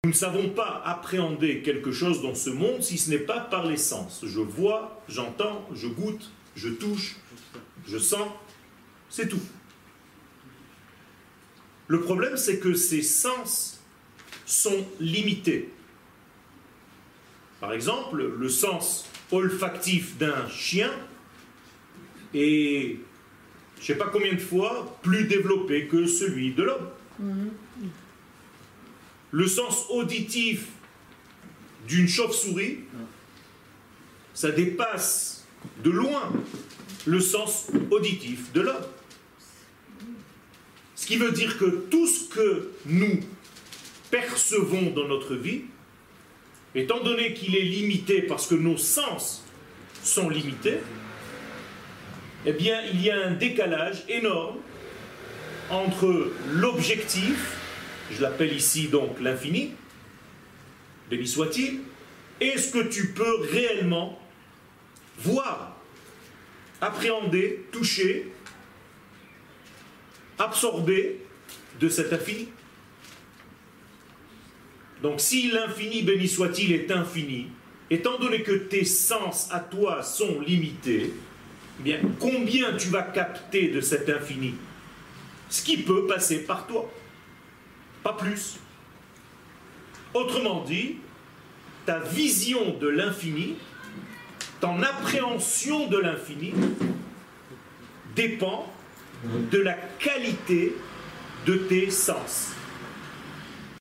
Nous ne savons pas appréhender quelque chose dans ce monde si ce n'est pas par les sens. Je vois, j'entends, je goûte, je touche, je sens, c'est tout. Le problème, c'est que ces sens sont limités. Par exemple, le sens olfactif d'un chien est, je ne sais pas combien de fois, plus développé que celui de l'homme. Le sens auditif d'une chauve-souris, ça dépasse de loin le sens auditif de l'homme. Ce qui veut dire que tout ce que nous percevons dans notre vie, étant donné qu'il est limité parce que nos sens sont limités, eh bien, il y a un décalage énorme entre l'objectif, je l'appelle ici donc l'infini, béni soit-il, et ce que tu peux réellement voir, appréhender, toucher, absorber de cet infini. Donc si l'infini, béni soit-il, est infini, étant donné que tes sens à toi sont limités, eh bien, combien tu vas capter de cet infini? Ce qui peut passer par toi. Pas plus. Autrement dit, ta vision de l'infini, ton appréhension de l'infini, dépend de la qualité de tes sens.